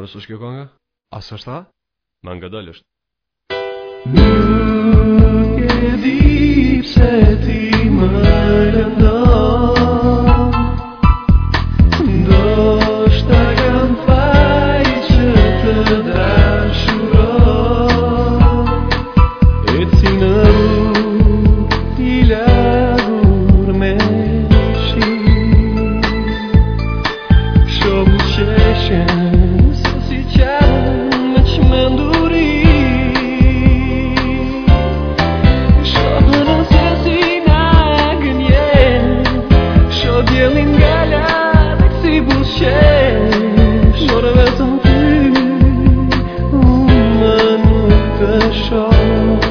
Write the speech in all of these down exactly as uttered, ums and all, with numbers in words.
është kjo kënga? A s'është ta? Ma nga dalë është. Nuk e di pse ti më lëndon, ndoshta kam faj që të dashuroj, e si në rrugë i lagur me shi, shumë qeshen se si qanë me që më nduri. Djelin gala dhe kësi busqesh, more vetëm ty unë më nuk të shoh.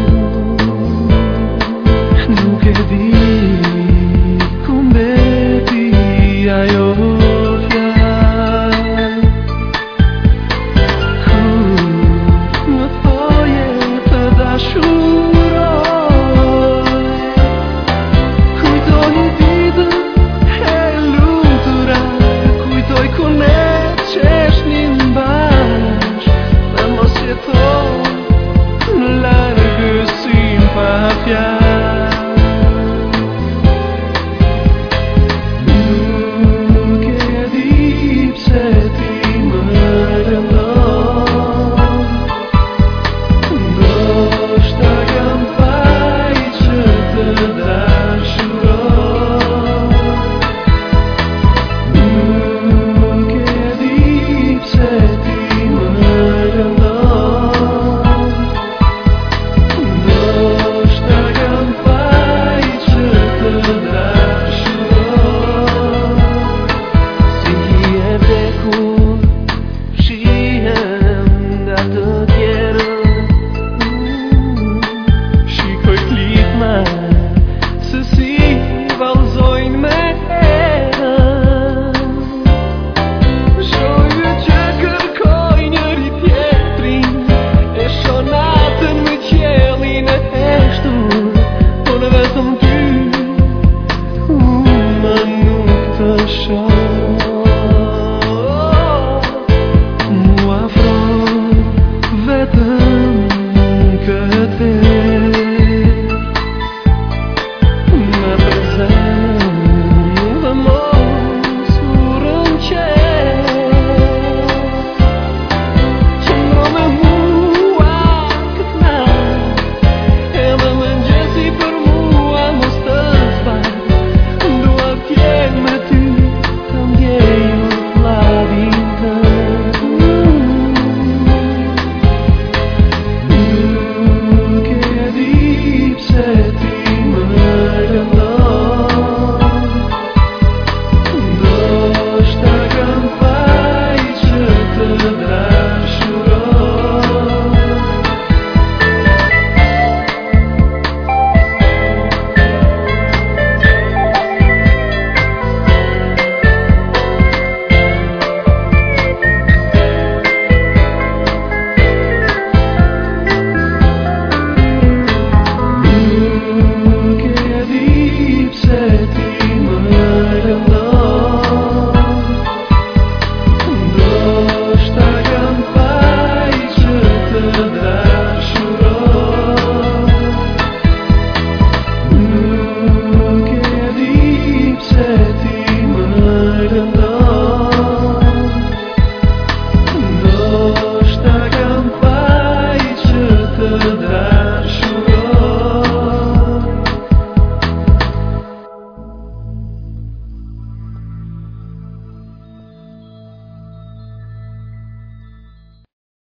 Nuk e di ku mbeti ajo fjalë kur më thoje të dashuroj. Kujtoj ditën ku ne qeshnin bash, dhe mos jetoj në largësim pa fjalë. Nuk e di pse ti më lëndon, ndoshta kam faj që të dashuroj. Show